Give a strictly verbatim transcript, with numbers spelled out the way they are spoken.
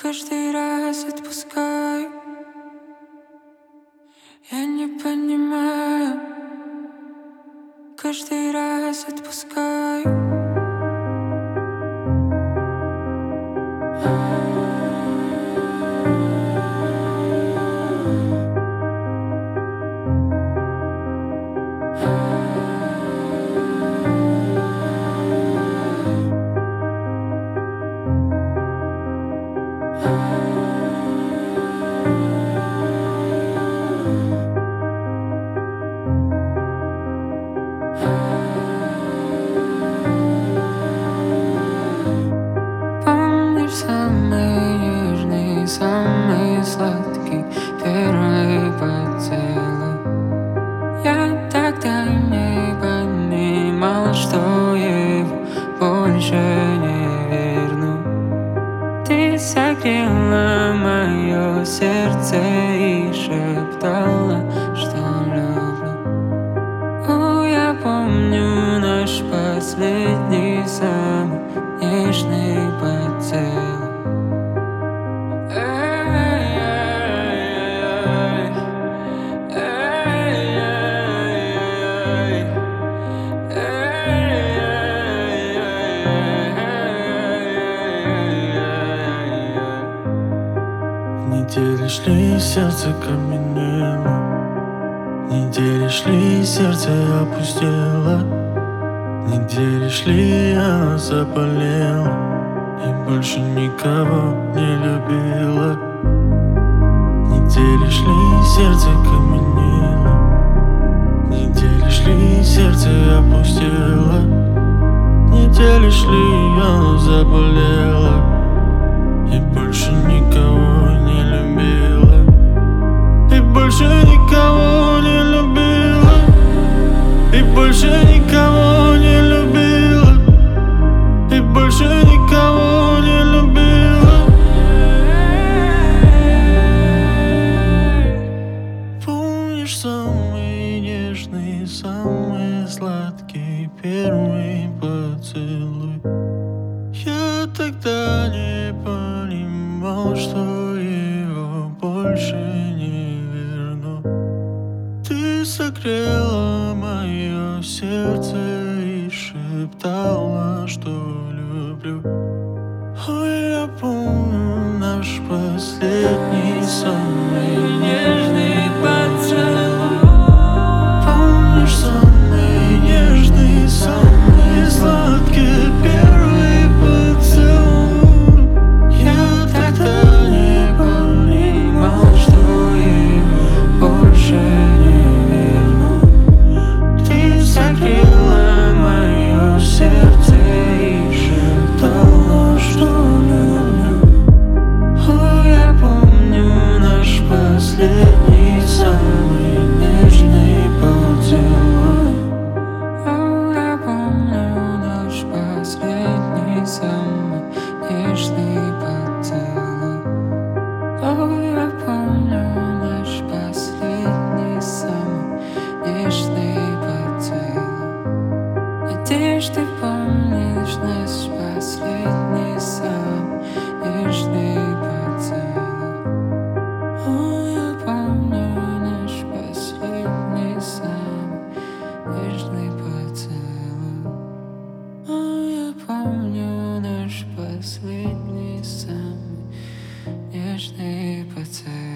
Каждый раз отпускаю. Я не понимаю. Каждый раз отпускаю. Помнишь самый нежный, самый сладкий первый поцелуй? Я тогда не понимал, что его больше не верну. Ты согрела мое сердце и шептала, что люблю. О, я помню наш последний самый нежный поцелуй. Недели шли, сердце каменело. Недели шли, сердце опустело. Недели шли, она заболела и больше никого не любила. Недели шли, сердце каменело. Недели шли, сердце опустело. Недели шли, она заболела и больше никого не любила. И больше никого не любила. И больше никого не любила. И больше никого не любила. Помнишь самый нежный, самый сладкий первый поцелуй? Я тогда не понимал, что его больше не верну. Ты согрела мое сердце и шептала, что люблю. Ой, я помню наш последний самый нежный поцелуй. Помнишь самый нежный, самый сладкий первый поцелуй? Я тогда не понимал, что его больше не верну. Ты согрела мое сердце и шептала, что люблю. О, я помню наш последний самый нежный поцелуй. О, я помню наш последний самый нежный поцелуй. О, я помню наш последний самый нежный поцелуй. Надеюсь, ты помнишь наш последний самый нежный поцелуй. О, я помню наш последний самый нежный поцелуй. О, я помню наш последний самый нежный поцелуй.